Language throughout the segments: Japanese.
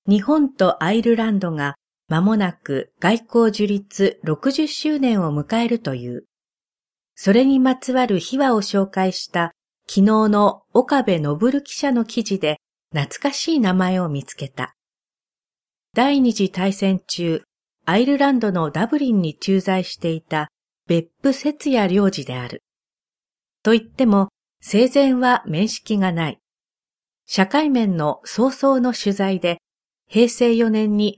日本とアイルランドが間もなく外交樹立60周年を迎えるという、それにまつわる秘話を紹介した昨日の岡部信記者の記事で懐かしい名前を見つけた。第二次大戦中、アイルランドのダブリンに駐在していた別府節也領事である。と言っても、生前は面識がない。社会面の早々の取材で、平成4年に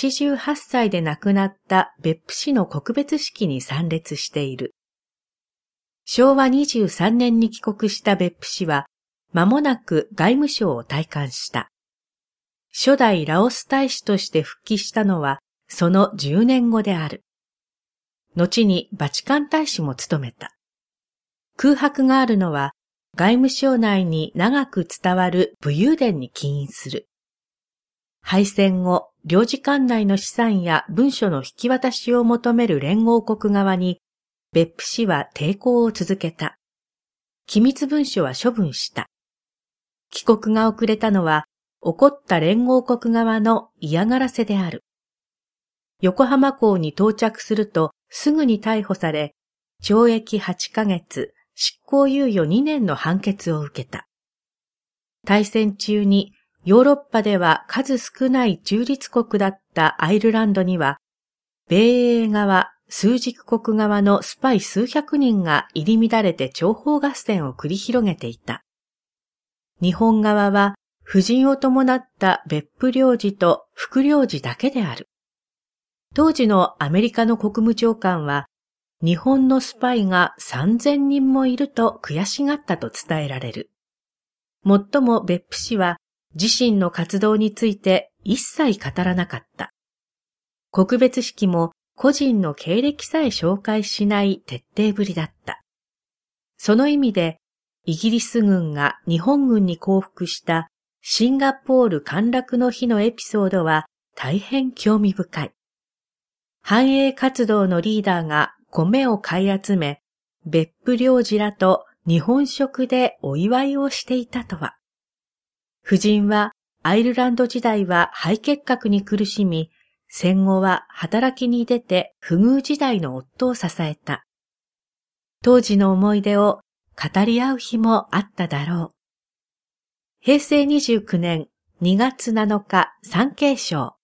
88歳で亡くなった別府市の告別式に参列している。昭和23年に帰国した別府氏は、間もなく外務省を退官した。初代ラオス大使として復帰したのは、その10年後である。後にバチカン大使も務めた。空白があるのは、外務省内に長く伝わる武勇伝に起因する。敗戦後、領事館内の資産や文書の引き渡しを求める連合国側に、別府氏は抵抗を続けた。機密文書は処分した。帰国が遅れたのは、怒った連合国側の嫌がらせである。横浜港に到着するとすぐに逮捕され、懲役8ヶ月、執行猶予2年の判決を受けた。大戦中にヨーロッパでは数少ない中立国だったアイルランドには、米英側、枢軸国側のスパイ数百人が入り乱れて諜報合戦を繰り広げていた。日本側は夫人を伴った別府領事と副領事だけである。当時のアメリカの国務長官は、日本のスパイが3000人もいると悔しがったと伝えられる。もっとも別府氏は自身の活動について一切語らなかった。告別式も個人の経歴さえ紹介しない徹底ぶりだった。その意味で、イギリス軍が日本軍に降伏したシンガポール陥落の日のエピソードは大変興味深い。反英活動のリーダーが米を買い集め、別府領事らと日本食でお祝いをしていたとは。夫人はアイルランド時代は肺結核に苦しみ、戦後は働きに出て不遇時代の夫を支えた。当時の思い出を語り合う日もあっただろう。平成29年2月7日、産経省。